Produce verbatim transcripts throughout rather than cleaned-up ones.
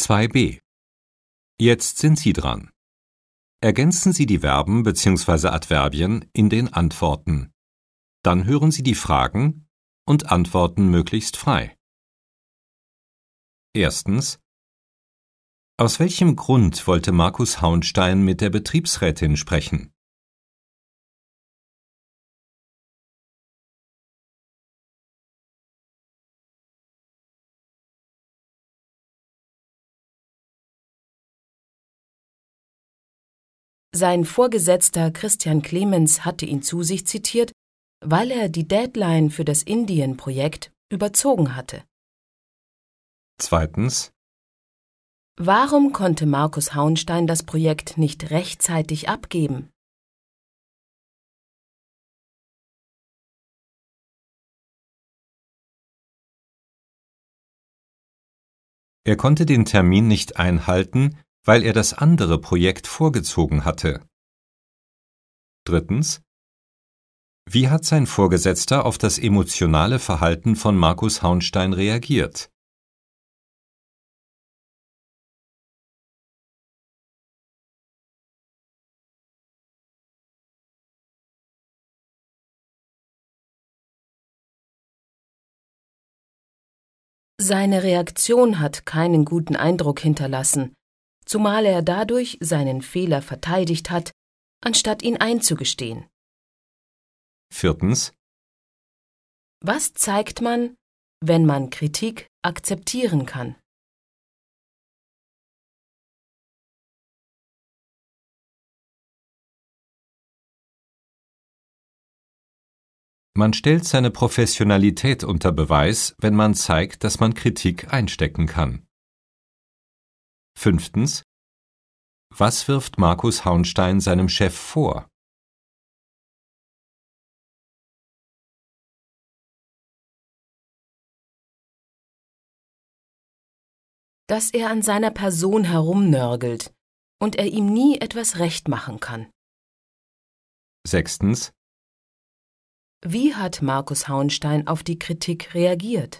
zwei b. Jetzt sind Sie dran. Ergänzen Sie die Verben bzw. Adverbien in den Antworten. Dann hören Sie die Fragen und antworten möglichst frei. Erstens. Aus welchem Grund wollte Markus Hauenstein mit der Betriebsrätin sprechen? Sein Vorgesetzter Christian Clemens hatte ihn zu sich zitiert, weil er die Deadline für das Indien-Projekt überzogen hatte. Zweitens. Warum konnte Markus Hauenstein das Projekt nicht rechtzeitig abgeben? Er konnte den Termin nicht einhalten, weil er das andere Projekt vorgezogen hatte. Drittens. Wie hat sein Vorgesetzter auf das emotionale Verhalten von Markus Hauenstein reagiert? Seine Reaktion hat keinen guten Eindruck hinterlassen, zumal er dadurch seinen Fehler verteidigt hat, anstatt ihn einzugestehen. Viertens. Was zeigt man, wenn man Kritik akzeptieren kann? Man stellt seine Professionalität unter Beweis, wenn man zeigt, dass man Kritik einstecken kann. Fünftens. Was wirft Markus Hauenstein seinem Chef vor? Dass er an seiner Person herumnörgelt und er ihm nie etwas recht machen kann. Sechstens. Wie hat Markus Hauenstein auf die Kritik reagiert?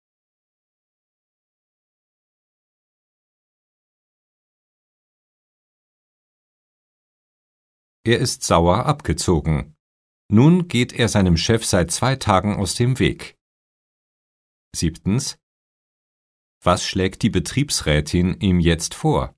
Er ist sauer abgezogen. Nun geht er seinem Chef seit zwei Tagen aus dem Weg. Siebtens. Was schlägt die Betriebsrätin ihm jetzt vor?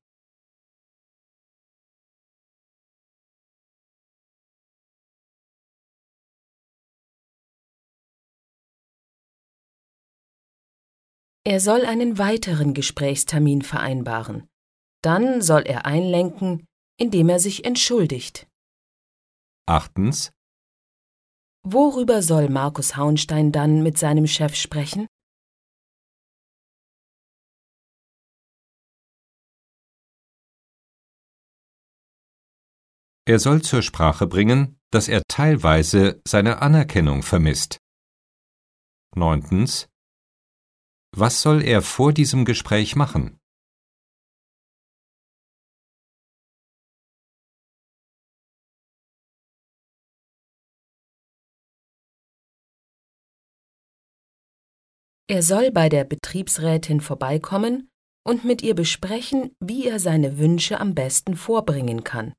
Er soll einen weiteren Gesprächstermin vereinbaren. Dann soll er einlenken, indem er sich entschuldigt. Achtens. Worüber soll Markus Hauenstein dann mit seinem Chef sprechen? Er soll zur Sprache bringen, dass er teilweise seine Anerkennung vermisst. Neuntens. Was soll er vor diesem Gespräch machen? Er soll bei der Betriebsrätin vorbeikommen und mit ihr besprechen, wie er seine Wünsche am besten vorbringen kann.